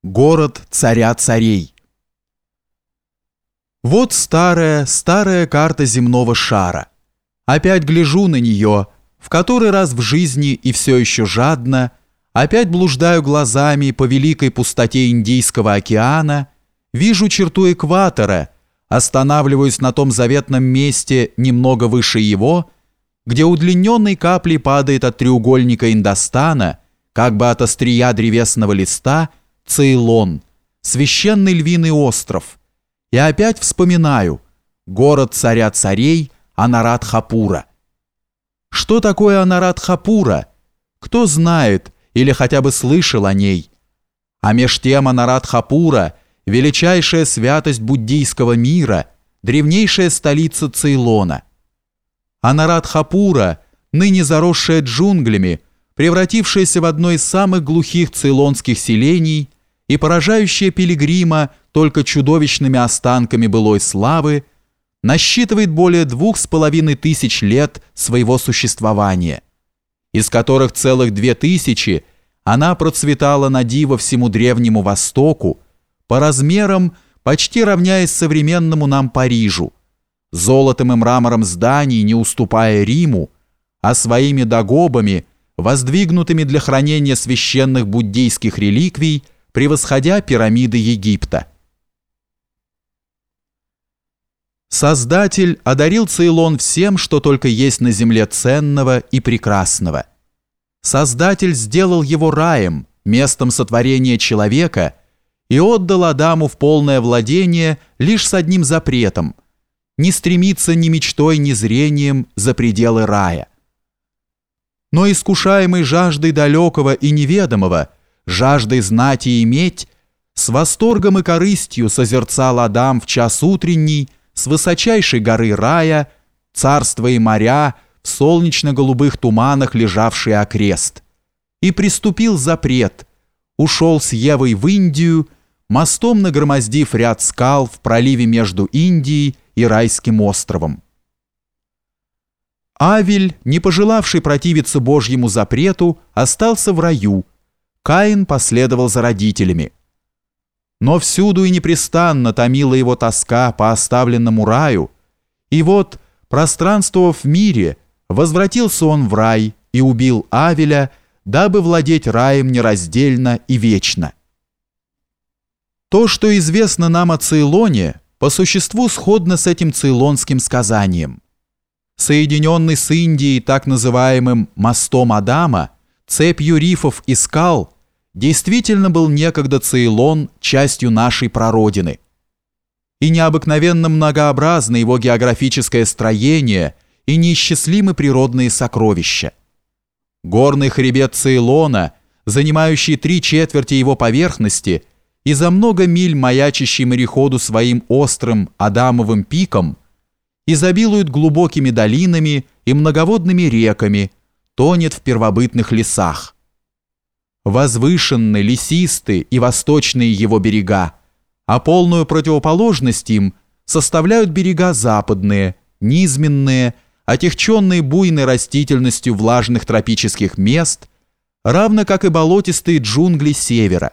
Город царя царей. Вот старая карта земного шара. Опять гляжу на нее, в который раз в жизни и все еще жадно, опять блуждаю глазами по великой пустоте Индийского океана, вижу черту экватора, останавливаюсь на том заветном месте немного выше его, где удлиненной каплей падает от треугольника Индостана, как бы от острия древесного листа, Цейлон, священный львиный остров, и опять вспоминаю город царя царей Анарадхапура. Что такое Анарадхапура? Кто знает или хотя бы слышал о ней? А меж тем Анарадхапура – величайшая святость буддийского мира, древнейшая столица Цейлона. Анарадхапура, ныне заросшая джунглями, превратившаяся в одно из самых глухих цейлонских селений и поражающая пилигрима только чудовищными останками былой славы, насчитывает более 2500 лет своего существования, из которых целых 2000 она процветала на диво всему Древнему Востоку, по размерам почти равняясь современному нам Парижу, золотом и мрамором зданий не уступая Риму, а своими дагобами, воздвигнутыми для хранения священных буддийских реликвий, превосходя пирамиды Египта. Создатель одарил Цейлон всем, что только есть на земле ценного и прекрасного. Создатель сделал его раем, местом сотворения человека, и отдал Адаму в полное владение лишь с одним запретом – не стремиться ни мечтой, ни зрением за пределы рая. Но искушаемый жаждой далекого и неведомого, жаждой знать и иметь, с восторгом и корыстью созерцал Адам в час утренний с высочайшей горы рая, царства и моря в солнечно-голубых туманах лежавшие окрест, и приступил запрет, ушел с Евой в Индию, мостом нагромоздив ряд скал в проливе между Индией и райским островом. Авель, не пожелавший противиться Божьему запрету, остался в раю, Каин последовал за родителями. Но всюду и непрестанно томила его тоска по оставленному раю, и вот, пространствовав в мире, возвратился он в рай и убил Авеля, дабы владеть раем нераздельно и вечно. То, что известно нам о Цейлоне, по существу сходно с этим цейлонским сказанием. Соединенный с Индией так называемым «мостом Адама», цепью рифов и скал, действительно был некогда Цейлон частью нашей прародины. И необыкновенно многообразно его географическое строение и неисчислимы природные сокровища. Горный хребет Цейлона, занимающий 3/4 его поверхности и за много миль маячащий мореходу своим острым Адамовым пиком, изобилует глубокими долинами и многоводными реками, тонет в первобытных лесах. Возвышенны, лесисты и восточные его берега, а полную противоположность им составляют берега западные, низменные, отягченные буйной растительностью влажных тропических мест, равно как и болотистые джунгли севера.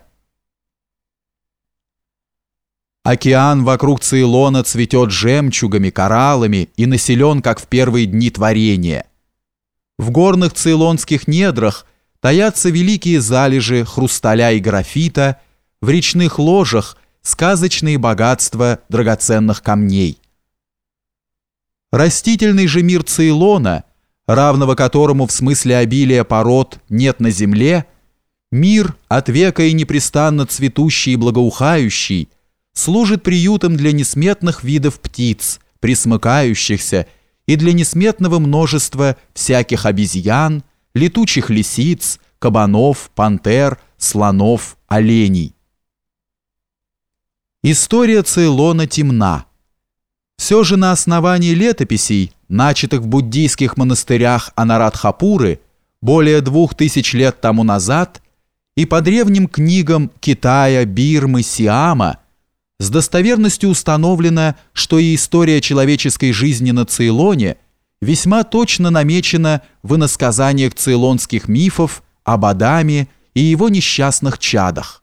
Океан вокруг Цейлона цветет жемчугами, кораллами и населен, как в первые дни творения. В горных цейлонских недрах таятся великие залежи хрусталя и графита, в речных ложах сказочные богатства драгоценных камней. Растительный же мир Цейлона, равного которому в смысле обилия пород нет на земле, мир, от века и непрестанно цветущий и благоухающий, служит приютом для несметных видов птиц, пресмыкающихся, и для несметного множества всяких обезьян, летучих лисиц, кабанов, пантер, слонов, оленей. История Цейлона темна. Все же на основании летописей, начатых в буддийских монастырях Анарадхапуры более 2000 лет тому назад, и по древним книгам Китая, Бирмы, Сиама, с достоверностью установлено, что и история человеческой жизни на Цейлоне весьма точно намечена в иносказаниях цейлонских мифов об Адаме и его несчастных чадах.